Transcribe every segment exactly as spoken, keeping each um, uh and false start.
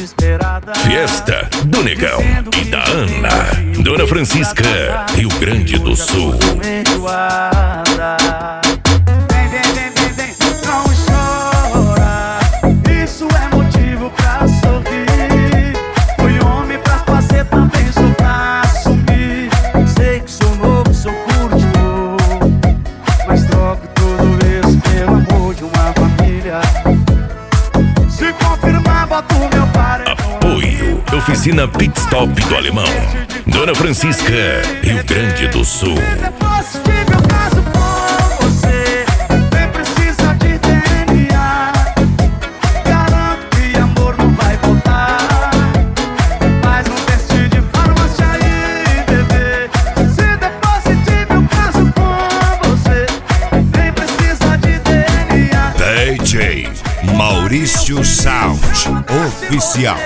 desesperada. Fiesta do Negão e da Ana. Dona Francisca, Rio Grande do Sul. Enjoada. Vem, vem, vem, vem, vem, não chora. Isso é motivo pra sorrir. Fui homem pra fazer, também sou pra assumir. Sei que sou novo, sou curtidor, mas troco tudo isso pelo amor de uma família. Se confirmar, boto meu paredão. Apoio Oficina Pit Stop do Alemão. Dona Francisca, Rio Grande do Sul. É possível caso com você, nem precisa de D N A. Garanto que amor não vai voltar. Faz um teste de farmácia aí, bebê. Se der positivo caso com você, nem precisa de D N A. D J Maurício Sound Oficial.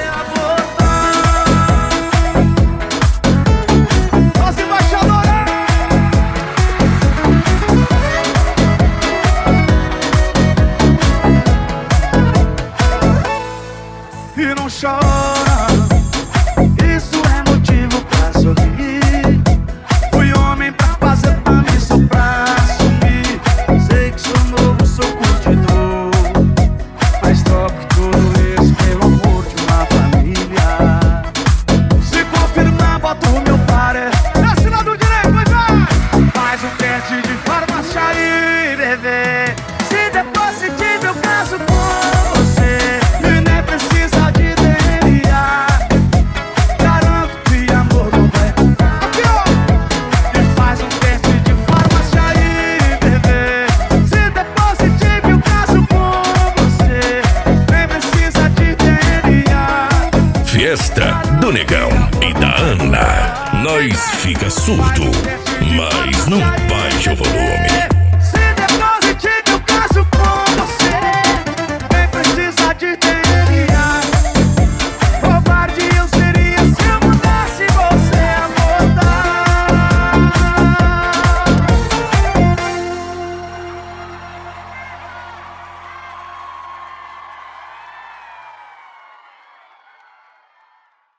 E não chora, isso é motivo pra sorrir. Fui homem pra fazer, também sou pra assumir. Sei que sou novo, sou curtidor, mas troco tudo isso pelo amor de uma família. Se confirmar, boto o meu paredão. É cima do direito, vai, vai! Faz um teste de farmácia aí, bebê. Se der positivo, eu caso com você. E nem precisa de D N A. Garanto que amor não vai. Aqui, ó! E faz um teste de farmácia aí, bebê. Se der positivo, eu caso com você. Nem precisa de D N A. Fiesta do Negão e da Ana. Nós fica surdo, mas não baixa o volume.